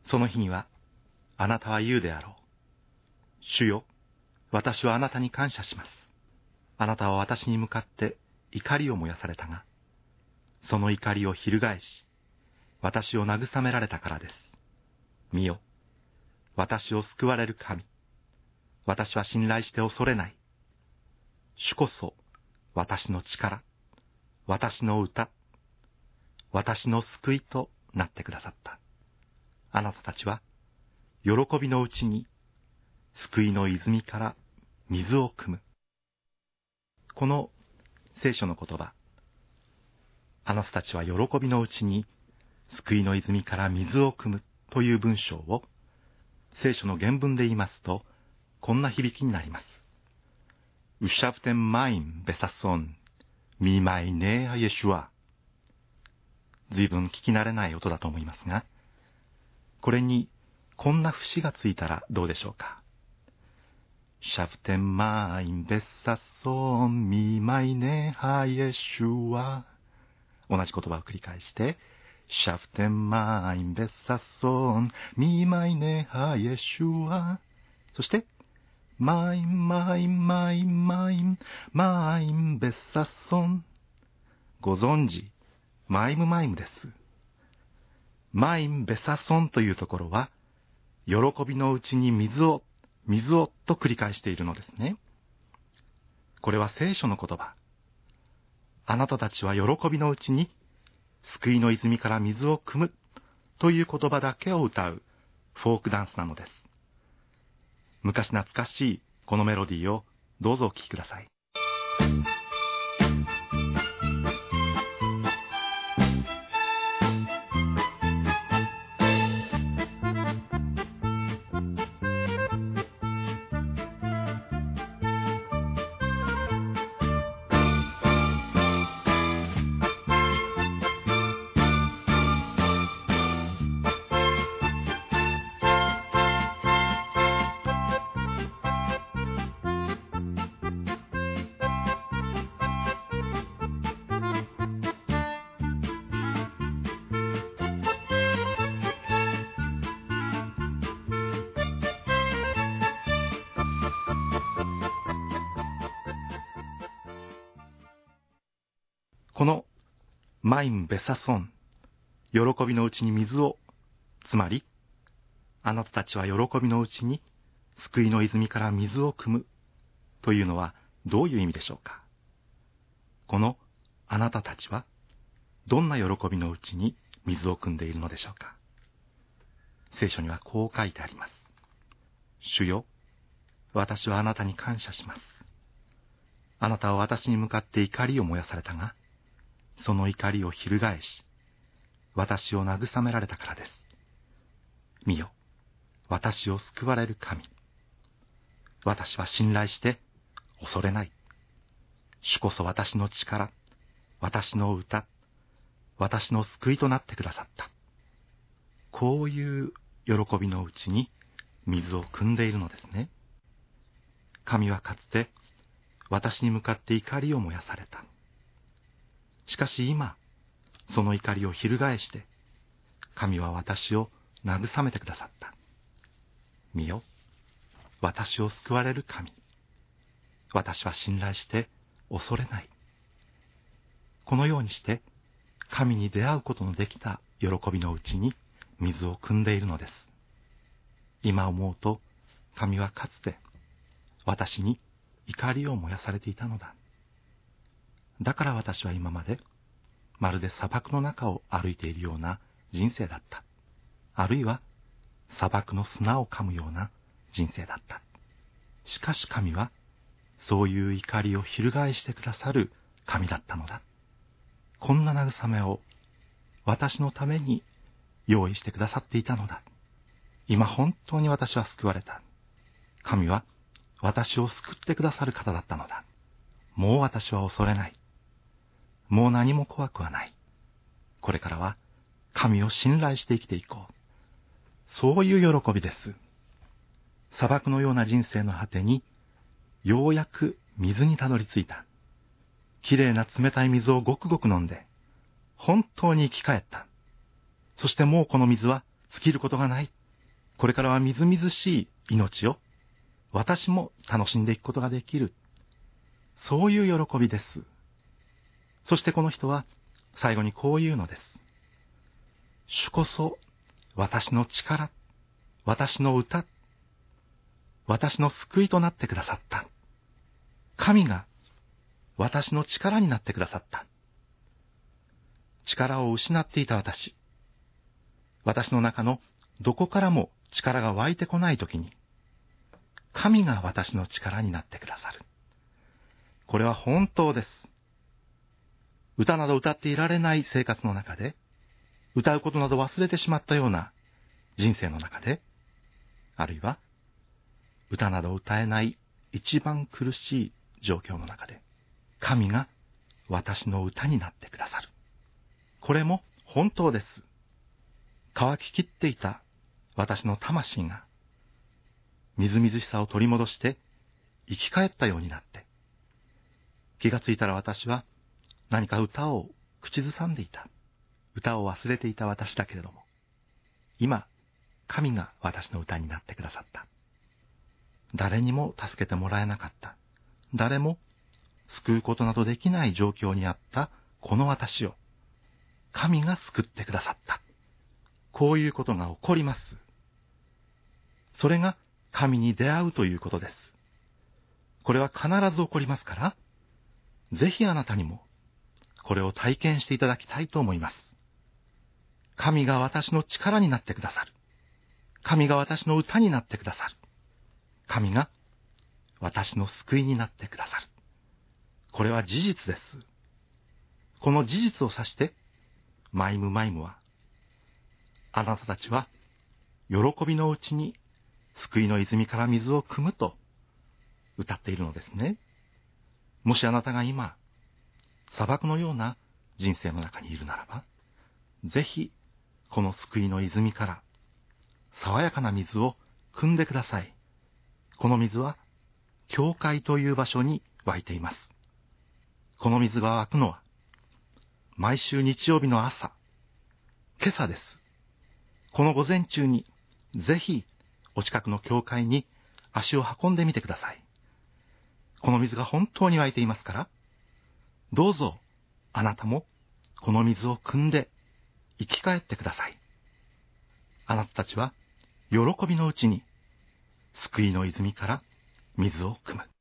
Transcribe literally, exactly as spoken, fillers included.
その日には、あなたは言うであろう。主よ、私はあなたに感謝します。あなたは私に向かって怒りを燃やされたが、その怒りを翻し、私を慰められたからです。見よ、私を救われる神。私は信頼して恐れない。主こそ私の力、私の歌、私の救いとなってくださった。あなたたちは喜びのうちに救いの泉から水を汲む。この聖書の言葉、あなたたちは喜びのうちに救いの泉から水を汲むという文章を聖書の原文で言いますと、こんな響きになります。Ushavtem mayim besason mimai ne Yeshua。随分聞き慣れない音だと思いますが、これにこんな節がついたらどうでしょうか。Ushavtem mayim besason mimai ne Yeshua。同じ言葉を繰り返して、Ushavtem mayim besason mimai ne Yeshua。そして、マインマインマインマインマインベッサソン。ご存知、マイムマイムです。マインベサソンというところは、喜びのうちに水を、水をと繰り返しているのですね。これは聖書の言葉。あなたたちは喜びのうちに救いの泉から水を汲むという言葉だけを歌うフォークダンスなのです。昔懐かしいこのメロディーをどうぞお聴きください。このマインベサソン、喜びのうちに水を、つまり、あなたたちは喜びのうちに救いの泉から水を汲むというのはどういう意味でしょうか。このあなたたちはどんな喜びのうちに水を汲んでいるのでしょうか。聖書にはこう書いてあります。主よ、私はあなたに感謝します。あなたは私に向かって怒りを燃やされたが、その怒りを翻し、私を慰められたからです。見よ、私を救われる神。私は信頼して恐れない。主こそ私の力、私の歌、私の救いとなってくださった。こういう喜びのうちに水を汲んでいるのですね。神はかつて私に向かって怒りを燃やされた。しかし今、その怒りを翻して、神は私を慰めてくださった。見よ、私を救われる神。私は信頼して恐れない。このようにして、神に出会うことのできた喜びのうちに水を汲んでいるのです。今思うと、神はかつて私に怒りを燃やされていたのだ。だから私は今までまるで砂漠の中を歩いているような人生だった。あるいは砂漠の砂を噛むような人生だった。しかし神はそういう怒りを翻してくださる神だったのだ。こんな慰めを私のために用意してくださっていたのだ。今本当に私は救われた。神は私を救ってくださる方だったのだ。もう私は恐れない。もう何も怖くはない。これからは神を信頼して生きていこう。そういう喜びです。砂漠のような人生の果てに、ようやく水にたどり着いた。きれいな冷たい水をごくごく飲んで、本当に生き返った。そしてもうこの水は尽きることがない。 これからはみずみずしい命を私も楽しんでいくことができる。そういう喜びです。そしてこの人は最後にこう言うのです。主こそ私の力、私の歌、私の救いとなってくださった。神が私の力になってくださった。力を失っていた私、私の中のどこからも力が湧いてこないときに、神が私の力になってくださる。これは本当です。歌など歌っていられない生活の中で、歌うことなど忘れてしまったような人生の中で、あるいは歌など歌えない一番苦しい状況の中で、神が私の歌になってくださる。これも本当です。乾ききっていた私の魂が、みずみずしさを取り戻して生き返ったようになって、気がついたら私は何か歌を口ずさんでいた。歌を忘れていた私だけれども、今、神が私の歌になってくださった。誰にも助けてもらえなかった。誰も救うことなどできない状況にあったこの私を、神が救ってくださった。こういうことが起こります。それが神に出会うということです。これは必ず起こりますから、ぜひあなたにもこれを体験していただきたいと思います。神が私の力になってくださる。神が私の歌になってくださる。神が私の救いになってくださる。これは事実です。この事実を指して、マイムマイムは、あなたたちは喜びのうちに救いの泉から水を汲むと歌っているのですね。もしあなたが今、砂漠のような人生の中にいるならば、ぜひこの救いの泉から爽やかな水を汲んでください。この水は教会という場所に湧いています。この水が湧くのは毎週日曜日の朝、今朝です。この午前中にぜひお近くの教会に足を運んでみてください。この水が本当に湧いていますから、どうぞあなたもこの水を汲んで生き返ってください。あなたたちは喜びのうちに救いの泉から水を汲む。